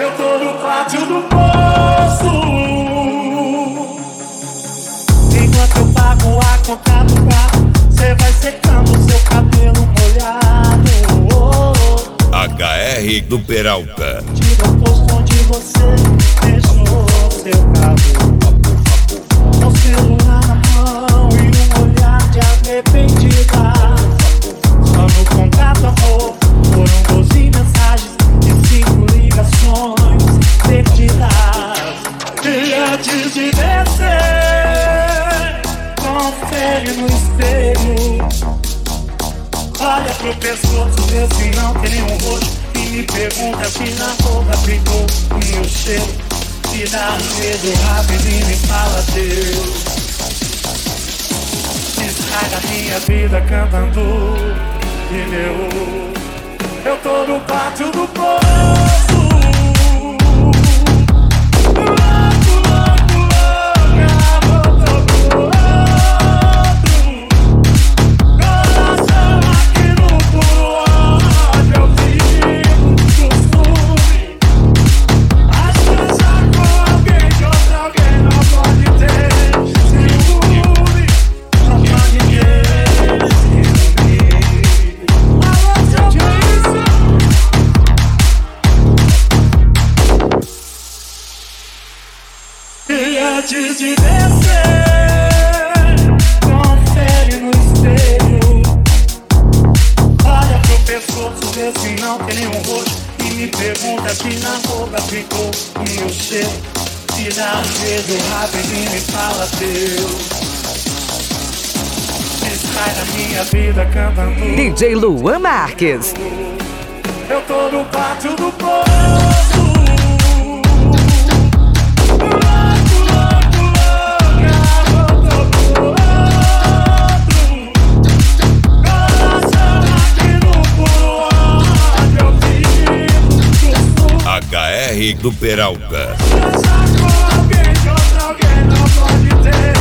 Eu tô no pátio do poço. Enquanto eu pago a conta do carro, cê vai secando seu cabelo molhado. HR do Peralta. Diga o posto onde você deixou seu carro. Com celular na mão e olhar de arrependida. Só no contato, amor, foram 12 mensagens e 5 ligações perdidas. E antes de descer, confere no espelho. Olha pro pescoço, vê se não tem nenhum roxo. E me pergunta se na roupa ficou o meu cheiro. Se dá um beijo rápido e me fala Deus. Sai da minha vida cantando pneu. Eu tô no pátio do poço. Antes de descer, confere no espelho. Olha pro pescoço, vê se não tem nenhum roxo. E me pergunta se na boca ficou o meu cheiro. Se dá um beijo rápido e me fala Deus. Sai da minha vida cantando DJ Luan Marques. Eu tô no pátio do poço. HR do Peralta. Alguém não pode ter.